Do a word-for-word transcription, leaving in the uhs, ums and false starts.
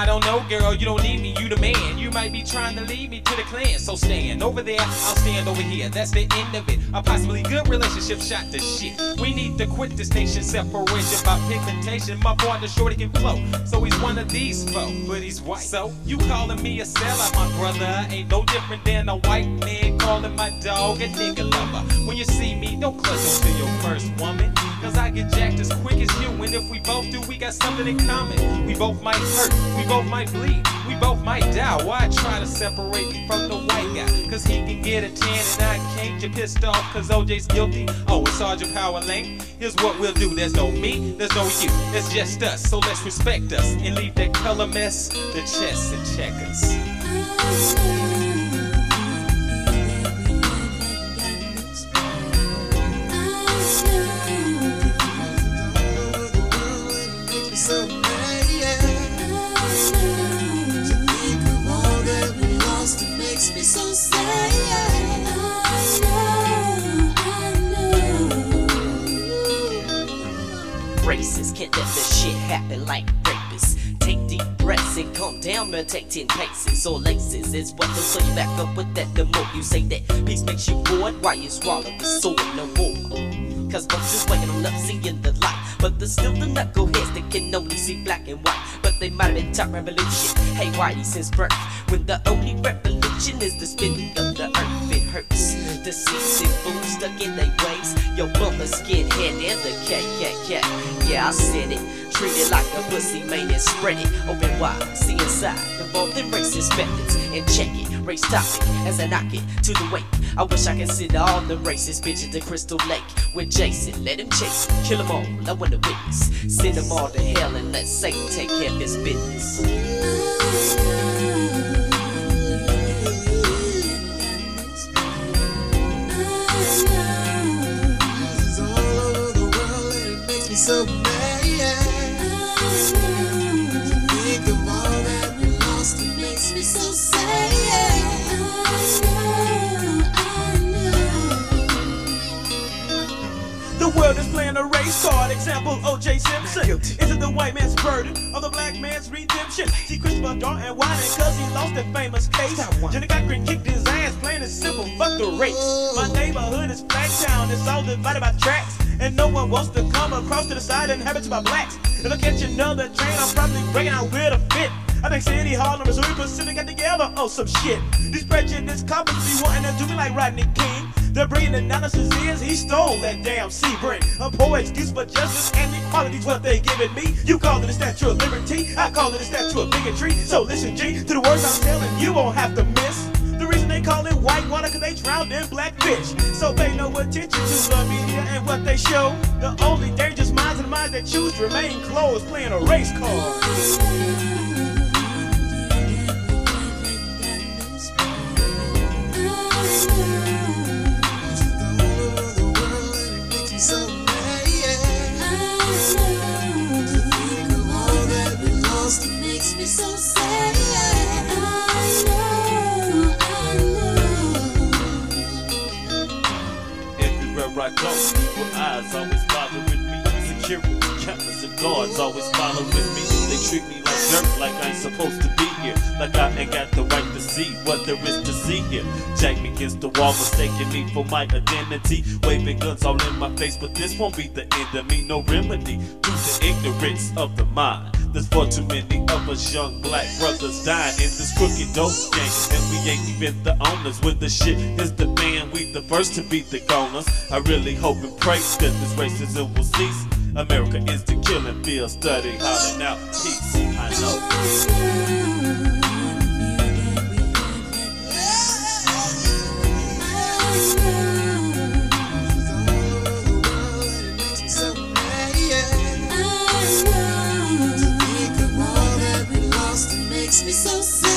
I don't know, girl, you don't need me, you the man. You might be trying to lead me to the clan, so stand over there, I'll stand over here. That's the end of it. A possibly good relationship shot to shit. We need to quit this nation separation by pigmentation. My partner shorty can flow, so he's one of these folk, but he's white. So you calling me a sellout, my brother, ain't no different than a white man calling my dog a nigga lover. When you see me, don't clutch onto your first woman, cause I get jacked as quick as you. And if we both do, we got something in common. We both might hurt, we both might bleed, we both might die. Why try to separate me from the white guy? Cause he can get a tan and I can't. You're pissed off cause O J's guilty. Oh, it's Sergeant Power Lane. Here's what we'll do. There's no me, there's no you, it's just us. So let's respect us and leave that color mess, the chess and checkers. So mad, yeah. To think of all that we lost, it makes me so sad. I know, I know. Racists can't let this shit happen like rapists. Take deep breaths and calm down and take ten paces or laces. It's what they'll slow you back up with that. The more you say that peace makes you bored, why you swallow the sword no more? Cause folks just waking on up seeing the light, but there's still the knuckleheads that can only see black and white. But they might have been taught revolution, hey whitey since birth, when the only revolution is the spinning of the earth. It hurts to see sick fools stuck in their ways. Your mother skinhead and the K K K. Yeah, I said it. Treat it like a pussy, man, and spread it open wide. See inside, involved in racist methods, and check it. Race topic as I knock it to the wake. I wish I could send all the racist bitches to Crystal Lake with Jason. Let him chase him, kill them all. I want to witness. Send them all to hell and let Satan take care of his business. So mad, yeah. To think of all that we lost, it makes me so sad, yeah. I know, I know. The world is playing a race card. Example, O J Simpson. Is it the white man's burden or the black man's redemption? See Christopher Darden whining cause he lost that famous case. Johnny Cochran kicked his ass, plain and simple, fuck the race. My neighborhood is Blacktown, it's all divided by tracks, and no one wants to come across to the side inhabited by blacks. If I catch another train, I'm probably breaking out with a fit. I think City Hall and Missouri Pacific got together on some shit. These prejudiced coppers be wanting to do me like Rodney King. The brilliant analysis is he stole that damn Sebring. A poor excuse for justice and equality's what they giving me. You call it a statue of liberty, I call it a statue of bigotry. So listen G, to the words I'm telling you won't have to miss. The reason they call it white water cause they drowned in black fish. So pay no attention to the media and what they show. The only dangerous minds are the minds that choose to remain closed, playing a race card. So mad, yeah. To think of all that we lost, it makes me so sad, yeah. I know, I know. Everywhere I go, people eyes always bothering me. Security cameras and guards always following me. They treat me like dirt, like I ain't supposed to be here, like I ain't got the right to see what there is to see here. Jack me against the wall, mistaking me for my identity, waving guns all in my face, but this won't be the end of me. No remedy due to ignorance of the mind. There's far too many of us young black brothers dying in this crooked dope game, and we ain't even the owners. When the shit is the fan, we the first to be the goners. I really hope and pray that this racism will cease. America is the killing field, study hollering out peace. I know. Makes me so sad.